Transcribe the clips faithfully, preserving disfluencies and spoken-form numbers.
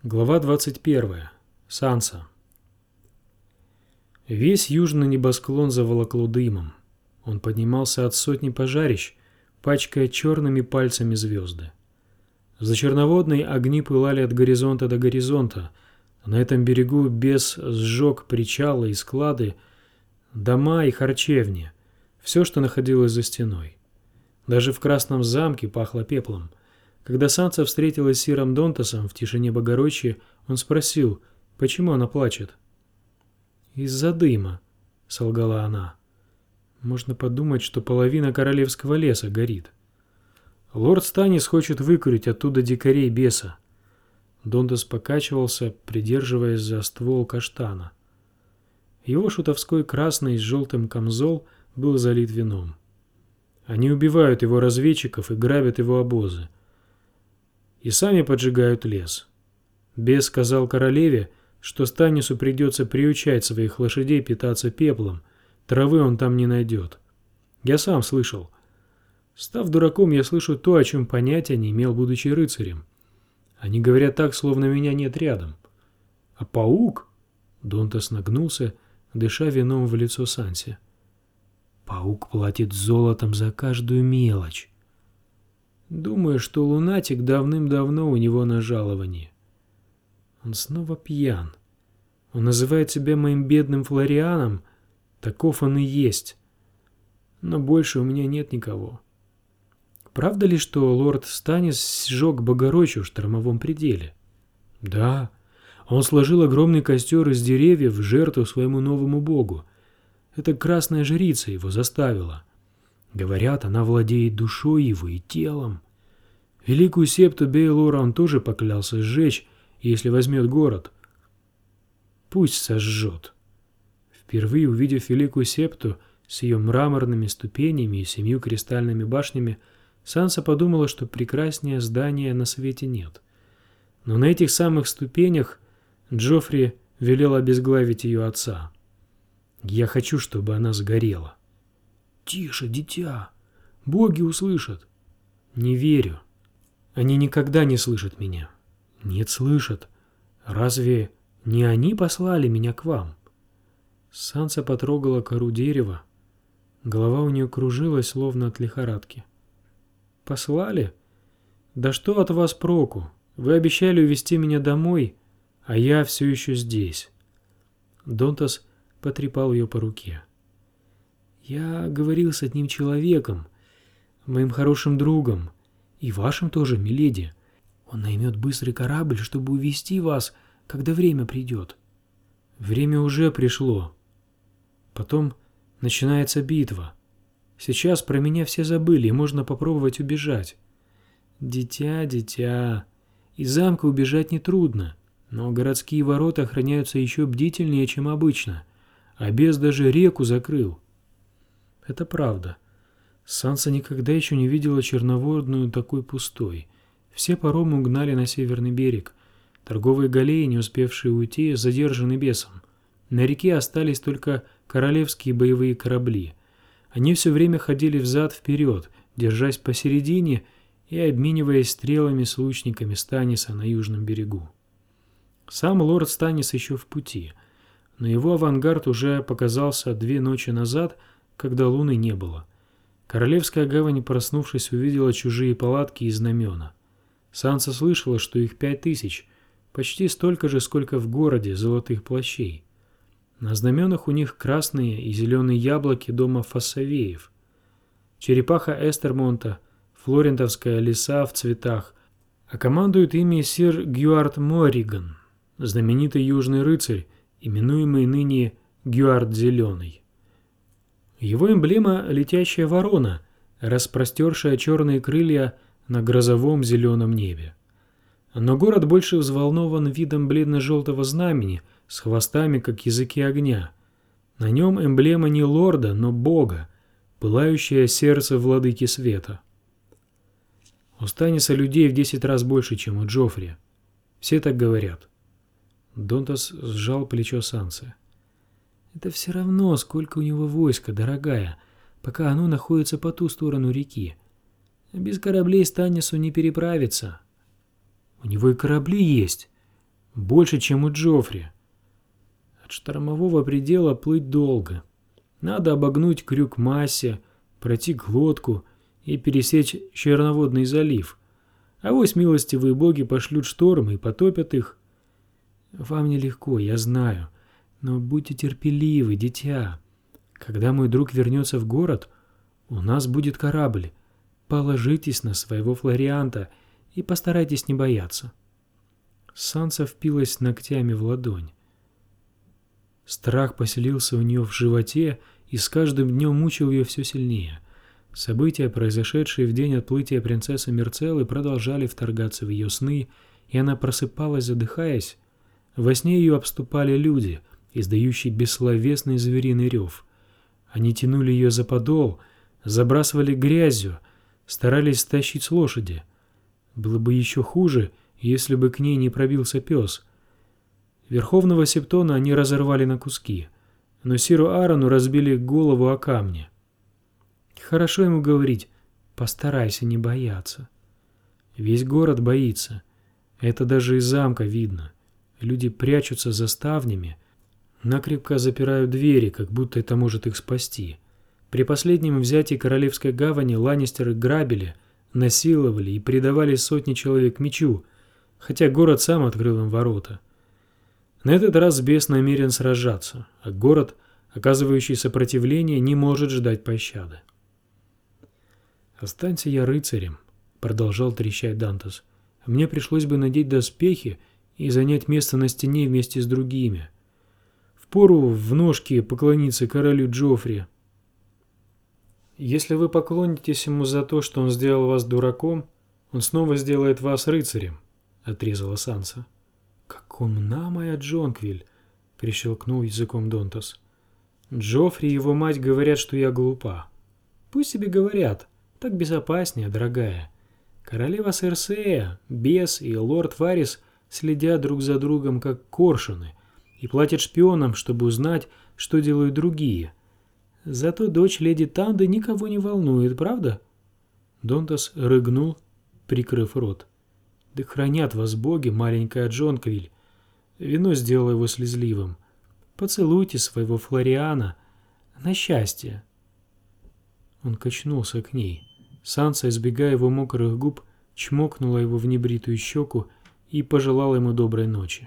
Глава двадцать первая. Санса. Весь южный небосклон заволокло дымом. Он поднимался от сотни пожарищ, пачкая черными пальцами звезды. За черноводной огни пылали от горизонта до горизонта. На этом берегу бес сжег причалы и склады, дома и харчевни, все, что находилось за стеной. Даже в Красном замке пахло пеплом. Когда Санса встретилась с Сиром Донтасом в тишине Богородчи, он спросил, почему она плачет. «Из-за дыма», — солгала она. «Можно подумать, что половина королевского леса горит. Лорд Станис хочет выкурить оттуда дикарей беса». Донтас покачивался, придерживаясь за ствол каштана. Его шутовской красный с желтым камзол был залит вином. Они убивают его разведчиков и грабят его обозы. И сами поджигают лес. Бес сказал королеве, что Станису придется приучать своих лошадей питаться пеплом, травы он там не найдет. Я сам слышал. Став дураком, я слышу то, о чем понятия не имел, будучи рыцарем. Они говорят так, словно меня нет рядом. А паук? Донтас нагнулся, дыша вином в лицо Сансе. Паук платит золотом за каждую мелочь. Думаю, что лунатик давным-давно у него на жаловании. Он снова пьян. Он называет себя моим бедным Флорианом. Таков он и есть. Но больше у меня нет никого. Правда ли, что лорд Станис сжег Богородчу в штормовом пределе? Да. Он сложил огромный костер из деревьев в жертву своему новому богу. Эта красная жрица его заставила. Говорят, она владеет душой его и телом. Великую септу Бейлора он тоже поклялся сжечь, если возьмет город. Пусть сожжет. Впервые увидев Великую септу с ее мраморными ступенями и семью кристальными башнями, Санса подумала, что прекраснее здания на свете нет. Но на этих самых ступенях Джоффри велел обезглавить ее отца. Я хочу, чтобы она сгорела. Тише, дитя. Боги услышат. Не верю. Они никогда не слышат меня. Нет, слышат. Разве не они послали меня к вам? Санса потрогала кору дерева. Голова у нее кружилась, словно от лихорадки. Послали? Да что от вас проку? Вы обещали увезти меня домой, а я все еще здесь. Донтас потрепал ее по руке. Я говорил с одним человеком, моим хорошим другом, и вашим тоже, миледи. Он наймет быстрый корабль, чтобы увезти вас, когда время придет. Время уже пришло. Потом начинается битва. Сейчас про меня все забыли, и можно попробовать убежать. Дитя, дитя, из замка убежать нетрудно, но городские ворота охраняются еще бдительнее, чем обычно, а бес даже реку закрыл. Это правда. Санса никогда еще не видела Черноводную такой пустой. Все паромы угнали на северный берег. Торговые галеи, не успевшие уйти, задержаны бесом. На реке остались только королевские боевые корабли. Они все время ходили взад-вперед, держась посередине и обмениваясь стрелами с лучниками Станиса на южном берегу. Сам лорд Станис еще в пути, но его авангард уже показался две ночи назад, когда луны не было. Королевская гавань, проснувшись, увидела чужие палатки и знамена. Санса слышала, что их пять тысяч, почти столько же, сколько в городе золотых плащей. На знаменах у них красные и зеленые яблоки дома Фассавеев. Черепаха Эстермонта, флорентовская лиса в цветах, а командует ими сир Гюарт Морриган, знаменитый южный рыцарь, именуемый ныне Гюарт Зеленый. Его эмблема — летящая ворона, распростершая черные крылья на грозовом зеленом небе. Но город больше взволнован видом бледно-желтого знамени с хвостами, как языки огня. На нем эмблема не лорда, но бога, пылающее сердце владыки света. У Станиса людей в десять раз больше, чем у Джоффри. Все так говорят. Донтас сжал плечо Сансы. Это все равно, сколько у него войска, дорогая, пока оно находится по ту сторону реки. Без кораблей Станису не переправиться. У него и корабли есть. Больше, чем у Джоффри. От штормового предела плыть долго. Надо обогнуть крюк Масси, пройти глотку и пересечь Черноводный залив. Авось милостивые боги пошлют шторм и потопят их. Вам нелегко, я знаю, но будьте терпеливы, дитя. Когда мой друг вернется в город, у нас будет корабль. Положитесь на своего Флорианта и постарайтесь не бояться. Санса впилась ногтями в ладонь. Страх поселился у нее в животе и с каждым днем мучил ее все сильнее. События, произошедшие в день отплытия принцессы Мирцеллы, продолжали вторгаться в ее сны, и она просыпалась, задыхаясь. Во сне ее обступали люди, издающие бессловесный звериный рев. Они тянули ее за подол, забрасывали грязью, старались стащить с лошади. Было бы еще хуже, если бы к ней не пробился пес. Верховного Септона они разорвали на куски, но Сиру Аарону разбили голову о камни. Хорошо ему говорить: постарайся не бояться. Весь город боится. Это даже из замка видно. Люди прячутся за ставнями, накрепко запирают двери, как будто это может их спасти. При последнем взятии Королевской гавани ланнистеры грабили, насиловали и предавали сотни человек мечу, хотя город сам открыл им ворота. На этот раз бес намерен сражаться, а город, оказывающий сопротивление, не может ждать пощады. «Останься я рыцарем», — продолжал трещать Дантес. «Мне пришлось бы надеть доспехи и занять место на стене вместе с другими. Впору в ножки поклониться королю Джоффри. Если вы поклонитесь ему за то, что он сделал вас дураком, он снова сделает вас рыцарем», — отрезала Санса. «Как умна моя Джонквиль», — прищелкнул языком Донтас. «Джоффри и его мать говорят, что я глупа. Пусть себе говорят, так безопаснее, дорогая. Королева Серсея, бес и лорд Варис следят друг за другом, как коршуны, и платят шпионам, чтобы узнать, что делают другие. Зато дочь леди Танды никого не волнует, правда?» Донтас рыгнул, прикрыв рот. «Да хранят вас боги, маленькая Джонквиль». Вино сделало его слезливым. «Поцелуйте своего Флориана. На счастье». Он качнулся к ней. Санса, избегая его мокрых губ, чмокнула его в небритую щеку и пожелала ему доброй ночи.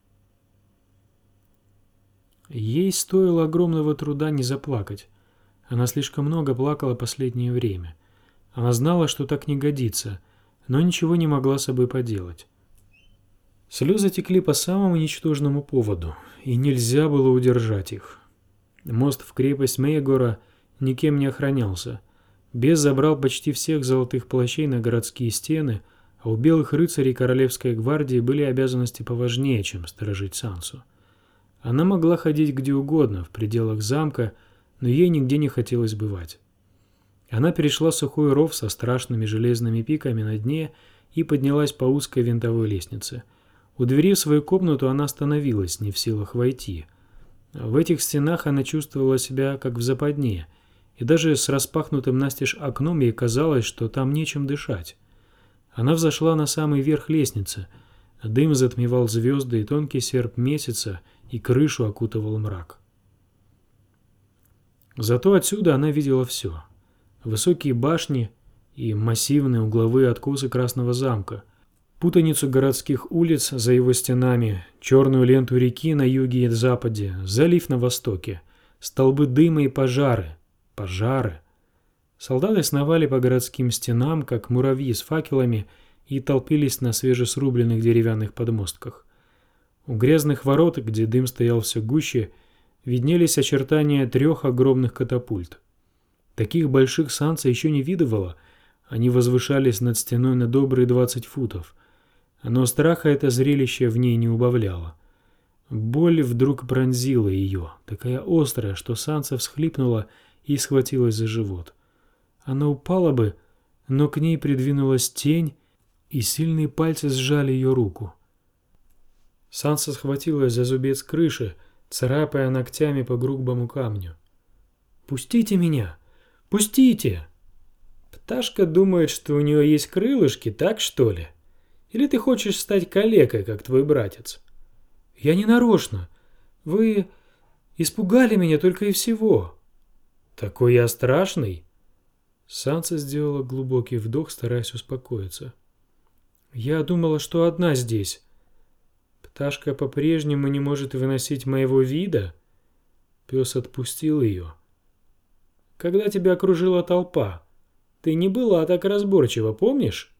Ей стоило огромного труда не заплакать. Она слишком много плакала последнее время. Она знала, что так не годится, но ничего не могла с собой поделать. Слезы текли по самому ничтожному поводу, и нельзя было удержать их. Мост в крепость Мейгора никем не охранялся. Бес забрал почти всех золотых плащей на городские стены, а у белых рыцарей Королевской гвардии были обязанности поважнее, чем сторожить Сансу. Она могла ходить где угодно, в пределах замка, но ей нигде не хотелось бывать. Она перешла сухой ров со страшными железными пиками на дне и поднялась по узкой винтовой лестнице. У двери в свою комнату она остановилась, не в силах войти. В этих стенах она чувствовала себя как в западне, и даже с распахнутым настежь окном ей казалось, что там нечем дышать. Она взошла на самый верх лестницы. Дым затмевал звезды, и тонкий серп месяца и крышу окутывал мрак. Зато отсюда она видела все. Высокие башни и массивные угловые откосы Красного замка, путаницу городских улиц за его стенами, черную ленту реки на юге и западе, залив на востоке, столбы дыма и пожары, пожары. Солдаты сновали по городским стенам, как муравьи с факелами, и толпились на свежесрубленных деревянных подмостках. У грязных ворот, где дым стоял все гуще, виднелись очертания трех огромных катапульт. Таких больших Санса еще не видывала, они возвышались над стеной на добрые двадцать футов. Но страха это зрелище в ней не убавляло. Боль вдруг пронзила ее, такая острая, что Санса всхлипнула и схватилась за живот. Она упала бы, но к ней придвинулась тень, и сильные пальцы сжали ее руку. Санса схватилась за зубец крыши, царапая ногтями по грубому камню. «Пустите меня! Пустите!» «Пташка думает, что у нее есть крылышки, так что ли? Или ты хочешь стать калекой, как твой братец?» Я не нарочно. Вы испугали меня только и всего». «Такой я страшный?» Санса сделала глубокий вдох, стараясь успокоиться. «Я думала, что одна здесь. Пташка по-прежнему не может выносить моего вида». Пес отпустил ее. «Когда тебя окружила толпа, ты не была так разборчива, помнишь?»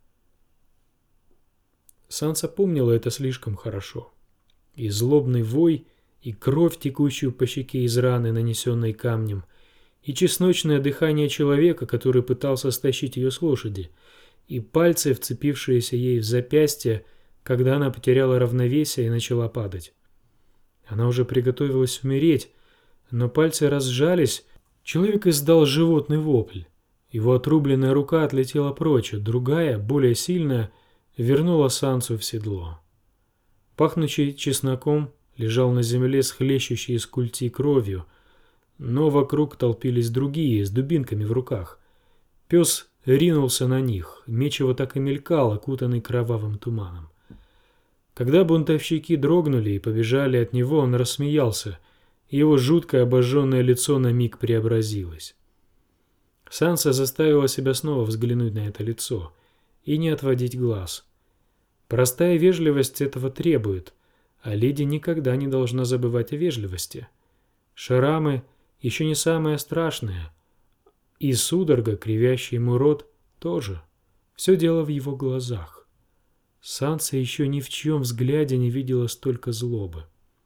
Санса помнила это слишком хорошо. И злобный вой, и кровь, текущую по щеке из раны, нанесенной камнем, и чесночное дыхание человека, который пытался стащить ее с лошади, и пальцы, вцепившиеся ей в запястье, когда она потеряла равновесие и начала падать. Она уже приготовилась умереть, но пальцы разжались, человек издал животный вопль. Его отрубленная рука отлетела прочь, а другая, более сильная, вернула Сансу в седло. Пахнущий чесноком лежал на земле с хлещущей из культи кровью, но вокруг толпились другие с дубинками в руках. Пес ринулся на них, меч его так и мелькал, окутанный кровавым туманом. Когда бунтовщики дрогнули и побежали от него, он рассмеялся, и его жуткое обожженное лицо на миг преобразилось. Санса заставила себя снова взглянуть на это лицо и не отводить глаз. Простая вежливость этого требует, а леди никогда не должна забывать о вежливости. Шрамы еще не самое страшное, и судорога, кривящая ему рот, тоже. Все дело в его глазах. Санса еще ни в чьем взгляде не видела столько злобы.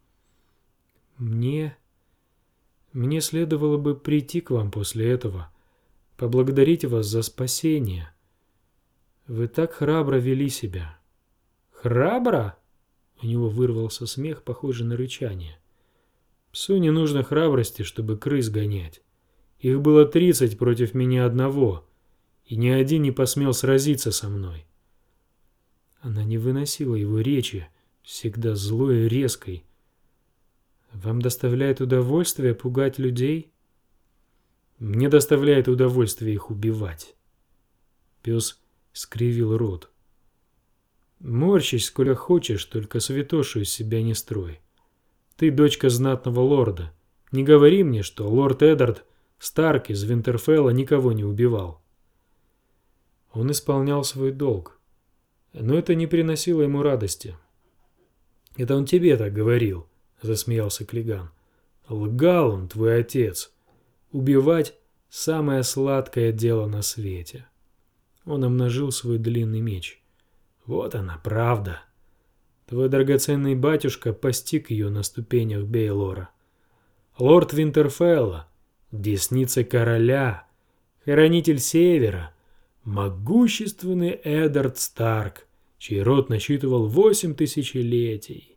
Мне... Мне следовало бы прийти к вам после этого, поблагодарить вас за спасение. Вы так храбро вели себя. Храбро? У него вырвался смех, похожий на рычание. Псу не нужно храбрости, чтобы крыс гонять. Их было тридцать против меня одного, и ни один не посмел сразиться со мной. Она не выносила его речи, всегда злой и резкой. Вам доставляет удовольствие пугать людей? Мне доставляет удовольствие их убивать. Пес скривил рот. Морщись, сколько хочешь, только святошу из себя не строй. Ты дочка знатного лорда. Не говори мне, что лорд Эддард Старк из Винтерфелла никого не убивал. Он исполнял свой долг, но это не приносило ему радости. Это он тебе так говорил, засмеялся Клиган. Лгал он, твой отец. Убивать – самое сладкое дело на свете. Он обнажил свой длинный меч. Вот она, правда. Твой драгоценный батюшка постиг ее на ступенях Бейлора. Лорд Винтерфелла, десница короля, хранитель Севера, могущественный Эддард Старк, чей род насчитывал восемь тысячелетий.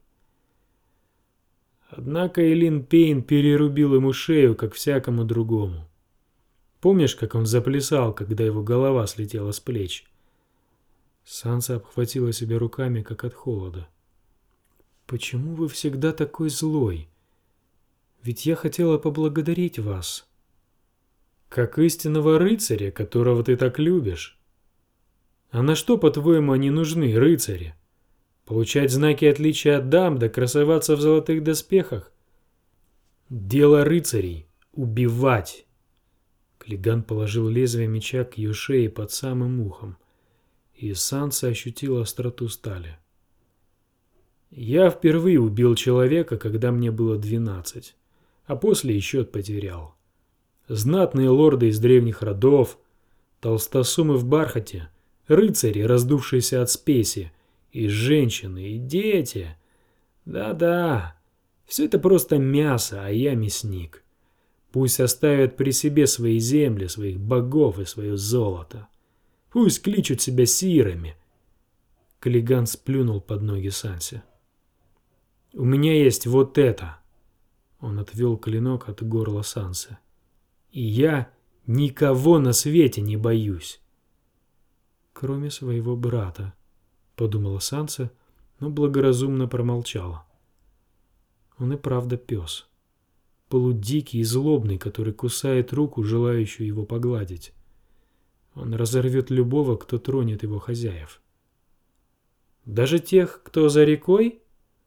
Однако Элин Пейн перерубил ему шею, как всякому другому. Помнишь, как он заплясал, когда его голова слетела с плеч? Санса обхватила себя руками, как от холода. «Почему вы всегда такой злой? Ведь я хотела поблагодарить вас». «Как истинного рыцаря, которого ты так любишь. А на что, по-твоему, они нужны, рыцари? Получать знаки отличия от дам, да красоваться в золотых доспехах? Дело рыцарей — убивать». Клиган положил лезвие меча к ее шее под самым ухом, и Санса ощутила остроту стали. «Я впервые убил человека, когда мне было двенадцать, а после и счет потерял. Знатные лорды из древних родов, толстосумы в бархате, рыцари, раздувшиеся от спеси, и женщины, и дети. Да-да, все это просто мясо, а я мясник. Пусть оставят при себе свои земли, своих богов и свое золото. Пусть кличут себя сирами». Клиган сплюнул под ноги Сансе. «У меня есть вот это». Он отвел клинок от горла Сансы. «И я никого на свете не боюсь». «Кроме своего брата», — подумала Санса, но благоразумно промолчала. Он и правда пес. Полудикий и злобный, который кусает руку, желающую его погладить. Он разорвет любого, кто тронет его хозяев. «Даже тех, кто за рекой?»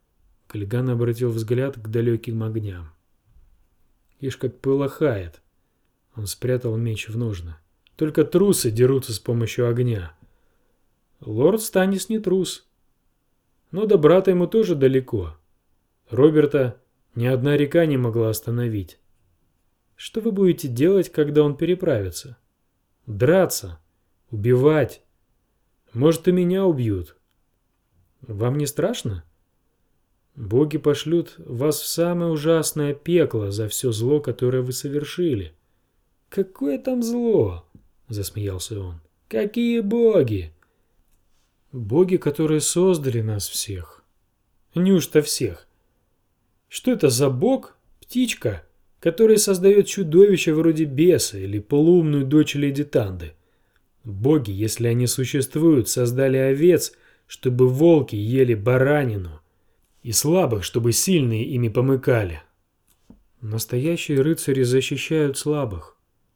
Каллиган обратил взгляд к далеким огням. Ишь, как полыхает. Он спрятал меч в ножны. Только трусы дерутся с помощью огня. Лорд Станнис не трус. Но до брата ему тоже далеко. Роберта ни одна река не могла остановить. Что вы будете делать, когда он переправится? Драться, убивать. Может, и меня убьют. Вам не страшно? Боги пошлют вас в самое ужасное пекло за все зло, которое вы совершили. Какое там зло? Засмеялся он. Какие боги? Боги, которые создали нас всех. Неужто всех? Что это за бог, птичка, который создает чудовище вроде беса или полуумную дочь леди Танды? Боги, если они существуют, создали овец, чтобы волки ели баранину, и слабых, чтобы сильные ими помыкали. Настоящие рыцари защищают слабых.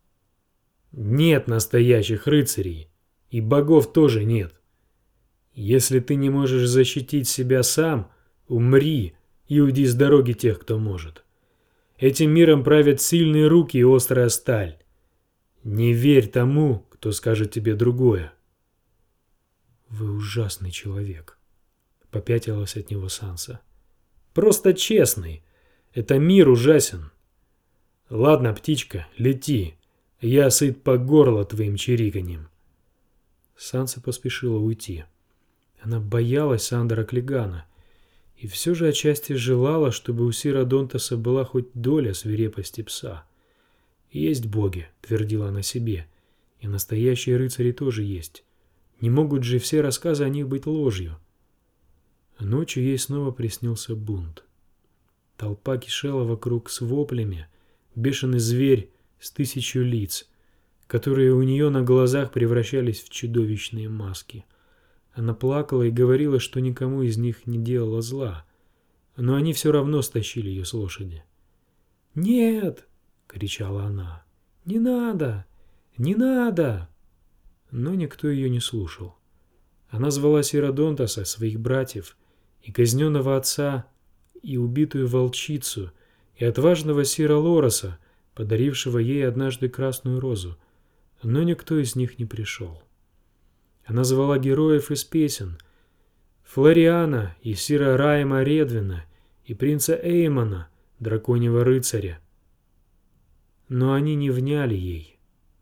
Нет настоящих рыцарей, и богов тоже нет. Если ты не можешь защитить себя сам, умри и уйди с дороги тех, кто может. Этим миром правят сильные руки и острая сталь. Не верь тому, кто скажет тебе другое. Вы ужасный человек. Попятилась от него Санса. Просто честный. Это мир ужасен. Ладно, птичка, лети. Я сыт по горло твоим чириканьем. Санса поспешила уйти. Она боялась Сандора Клигана и все же отчасти желала, чтобы у Сира Донтаса была хоть доля свирепости пса. «Есть боги», — твердила она себе, — «и настоящие рыцари тоже есть. Не могут же все рассказы о них быть ложью». Ночью ей снова приснился бунт. Толпа кишела вокруг с воплями, бешеный зверь с тысячу лиц, которые у нее на глазах превращались в чудовищные маски. Она плакала и говорила, что никому из них не делала зла, но они все равно стащили ее с лошади. «Нет!» — кричала она. «Не надо! Не надо!» Но никто ее не слушал. Она звала Сира Донтаса, своих братьев, и казненного отца, и убитую волчицу, и отважного Сира Лороса, подарившего ей однажды красную розу, но никто из них не пришел. Она звала героев из песен, Флориана и Сира Райма Редвина, и принца Эймона, драконьего рыцаря. Но они не вняли ей.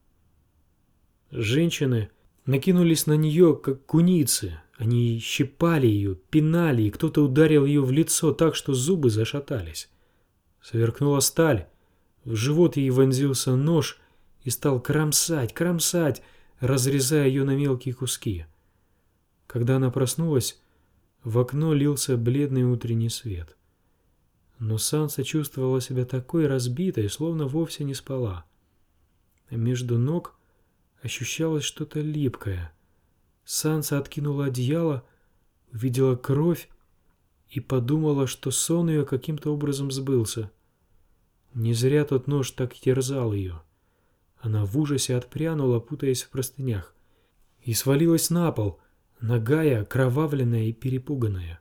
Женщины накинулись на нее, как куницы. Они щипали ее, пинали, и кто-то ударил ее в лицо так, что зубы зашатались. Сверкнула сталь, в живот ей вонзился нож и стал кромсать, кромсать, разрезая ее на мелкие куски. Когда она проснулась, в окно лился бледный утренний свет. Но Санса чувствовала себя такой разбитой, словно вовсе не спала. Между ног ощущалось что-то липкое. Санса откинула одеяло, увидела кровь и подумала, что сон ее каким-то образом сбылся. Не зря тот нож так терзал ее. Она в ужасе отпрянула, путаясь в простынях, и свалилась на пол, нагая, окровавленная и перепуганная.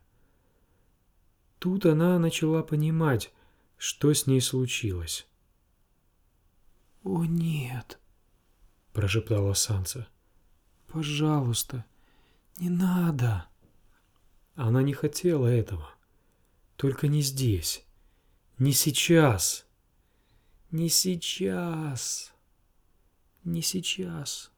Тут она начала понимать, что с ней случилось. «О, нет!» — прошептала Санса. «Пожалуйста, не надо!» Она не хотела этого. Только не здесь. Не сейчас. Не сейчас. Не сейчас.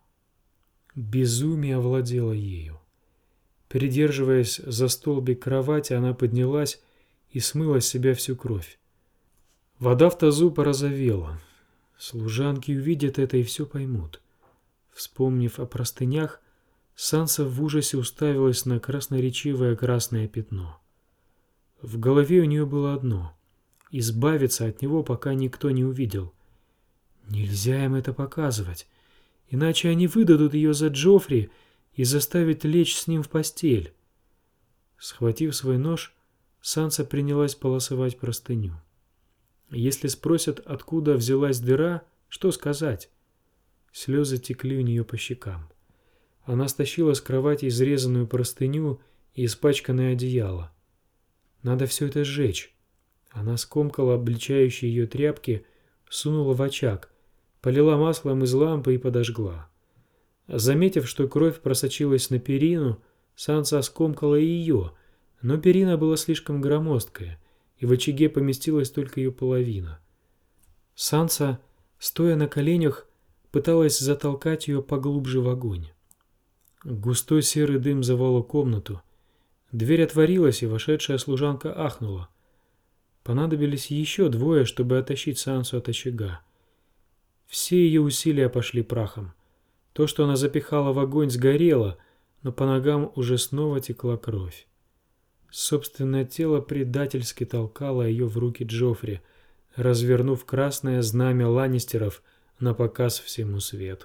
Безумие овладело ею. Придерживаясь за столбик кровати, она поднялась и смыла с себя всю кровь. Вода в тазу порозовела. Служанки увидят это и все поймут. Вспомнив о простынях, Санса в ужасе уставилась на красноречивое красное пятно. В голове у нее было одно — избавиться от него, пока никто не увидел. Нельзя им это показывать, иначе они выдадут ее за Джоффри и заставят лечь с ним в постель. Схватив свой нож, Санса принялась полосовать простыню. Если спросят, откуда взялась дыра, что сказать? Слезы текли у нее по щекам. Она стащила с кровати изрезанную простыню и испачканное одеяло. Надо все это сжечь. Она скомкала обличающие ее тряпки, сунула в очаг, полила маслом из лампы и подожгла. Заметив, что кровь просочилась на перину, Санса скомкала и ее, но перина была слишком громоздкая, и в очаге поместилась только ее половина. Санса, стоя на коленях, пыталась затолкать ее поглубже в огонь. Густой серый дым заволок комнату. Дверь отворилась, и вошедшая служанка ахнула. Понадобились еще двое, чтобы оттащить Сансу от очага. Все ее усилия пошли прахом. То, что она запихала в огонь, сгорело, но по ногам уже снова текла кровь. Собственное тело предательски толкало ее в руки Джоффри, развернув красное знамя Ланнистеров на показ всему свету.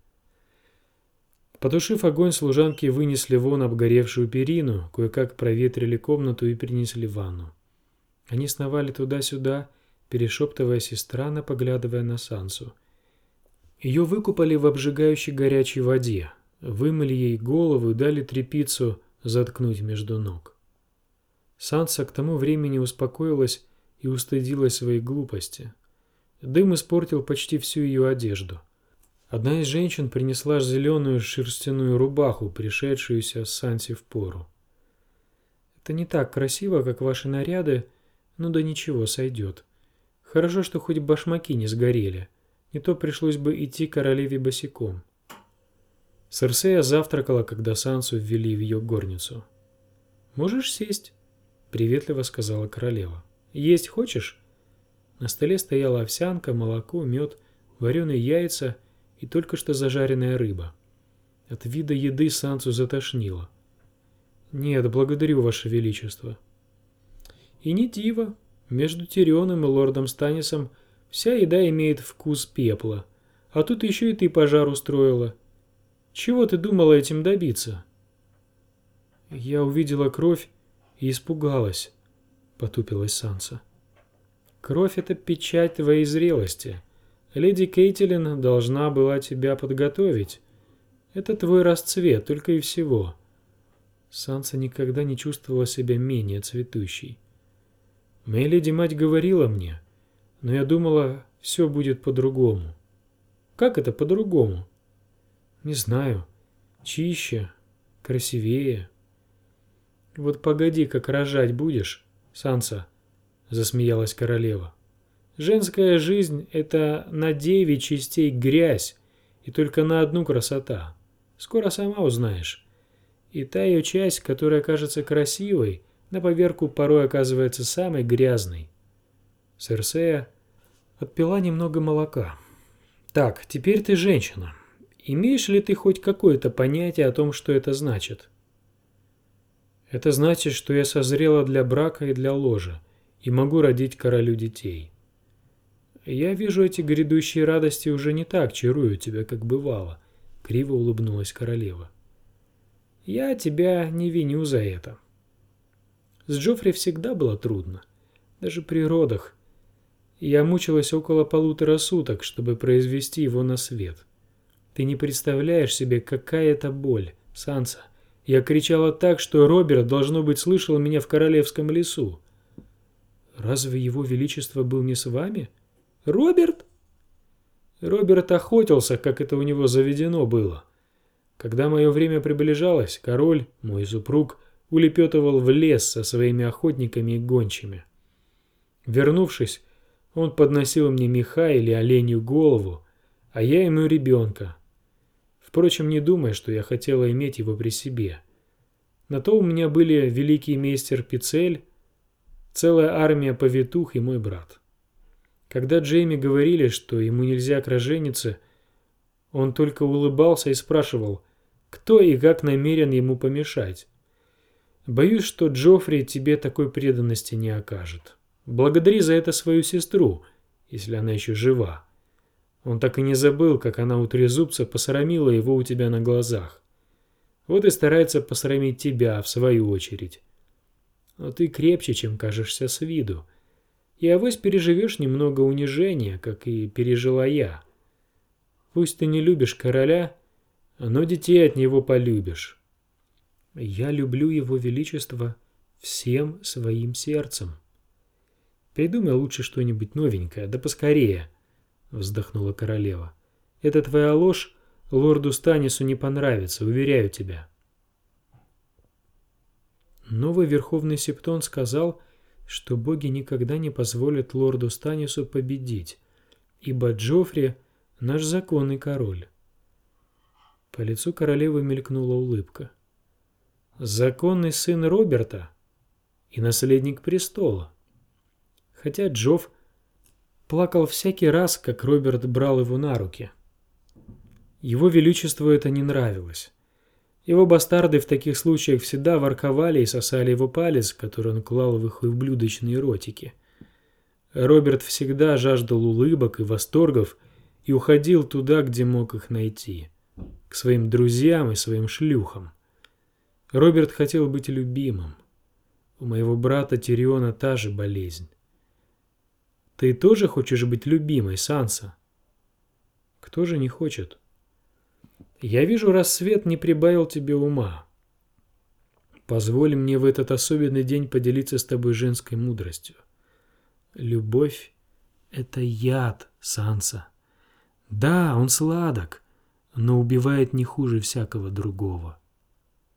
Потушив огонь, служанки вынесли вон обгоревшую перину, кое-как проветрили комнату и принесли ванну. Они сновали туда-сюда, перешептываясь и странно поглядывая на Сансу. Ее выкупали в обжигающей горячей воде, вымыли ей голову и дали тряпицу заткнуть между ног. Санса к тому времени успокоилась и устыдилась своей глупости. Дым испортил почти всю ее одежду. Одна из женщин принесла зеленую шерстяную рубаху, пришедшуюся Сансе впору. «Это не так красиво, как ваши наряды, но да ничего, сойдет. Хорошо, что хоть башмаки не сгорели, не то пришлось бы идти королеве босиком». Серсея завтракала, когда Сансу ввели в ее горницу. «Можешь сесть?» — приветливо сказала королева. «Есть хочешь?» На столе стояла овсянка, молоко, мед, вареные яйца и только что зажаренная рыба. От вида еды Сансу затошнило. «Нет, благодарю, Ваше Величество». «И не диво. Между Тирионом и лордом Станнисом вся еда имеет вкус пепла, а тут еще и ты пожар устроила. Чего ты думала этим добиться?» «Я увидела кровь и испугалась», — потупилась Санса. «Кровь — это печать твоей зрелости. Леди Кейтилин должна была тебя подготовить. Это твой расцвет, только и всего». Санса никогда не чувствовала себя менее цветущей. «Моя леди-мать говорила мне, но я думала, все будет по-другому». «Как это по-другому?» «Не знаю. Чище, красивее». «Вот погоди, как рожать будешь, Санса», — засмеялась королева. «Женская жизнь — это на девять частей грязь и только на одну красота. Скоро сама узнаешь. И та ее часть, которая кажется красивой, на поверку порой оказывается самой грязной». Серсея отпила немного молока. «Так, теперь ты женщина. Имеешь ли ты хоть какое-то понятие о том, что это значит?» «Это значит, что я созрела для брака и для ложа, и могу родить королю детей. Я вижу, эти грядущие радости уже не так чаруют тебя, как бывало», — криво улыбнулась королева. «Я тебя не виню за это. С Джоффри всегда было трудно, даже при родах. Я мучилась около полутора суток, чтобы произвести его на свет. Ты не представляешь себе, какая это боль, Санса. Я кричала так, что Роберт, должно быть, слышал меня в королевском лесу». «Разве его величество был не с вами?» «Роберт?» «Роберт охотился, как это у него заведено было. Когда мое время приближалось, король, мой супруг, улепетывал в лес со своими охотниками и гончими. Вернувшись, он подносил мне меха или оленью голову, а я ему ребенка. Впрочем, не думай, что я хотела иметь его при себе. На то у меня были великий мейстер Пицель, целая армия повитух и мой брат. Когда Джейми говорили, что ему нельзя к роженице, он только улыбался и спрашивал, кто и как намерен ему помешать. Боюсь, что Джоффри тебе такой преданности не окажет. Благодари за это свою сестру, если она еще жива. Он так и не забыл, как она у трезубца посрамила его у тебя на глазах. Вот и старается посрамить тебя в свою очередь. Но ты крепче, чем кажешься с виду. И авось переживешь немного унижения, как и пережила я. Пусть ты не любишь короля, но детей от него полюбишь». «Я люблю его величество всем своим сердцем. Придумай лучше что-нибудь новенькое, да поскорее, вздохнула королева. Эта твоя ложь лорду Станису не понравится, уверяю тебя. Новый Верховный Септон сказал, что боги никогда не позволят лорду Станису победить, ибо Джоффри – наш законный король. По лицу королевы мелькнула улыбка. Законный сын Роберта и наследник престола. Хотя Джофф плакал всякий раз, как Роберт брал его на руки. Его величеству это не нравилось. Его бастарды в таких случаях всегда ворковали и сосали его палец, который он клал в их ублюдочные ротики. Роберт всегда жаждал улыбок и восторгов и уходил туда, где мог их найти, к своим друзьям и своим шлюхам. Роберт хотел быть любимым. У моего брата Тириона та же болезнь. Ты тоже хочешь быть любимой, Санса? Кто же не хочет? Я вижу, рассвет не прибавил тебе ума. Позволь мне в этот особенный день поделиться с тобой женской мудростью. Любовь — это яд, Санса. Да, он сладок, но убивает не хуже всякого другого.